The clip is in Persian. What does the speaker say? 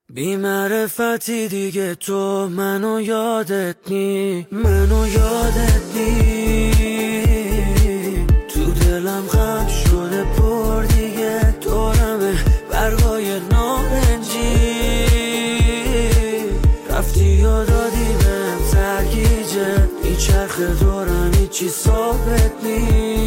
بی معرفتی دیگه تو منو یادت نی تو دلم غم شده پر دیگه دورمه برگای نارنجی رفتی یا دادی بهم سرگیجه میچرخه دورم هیچی ثابت نی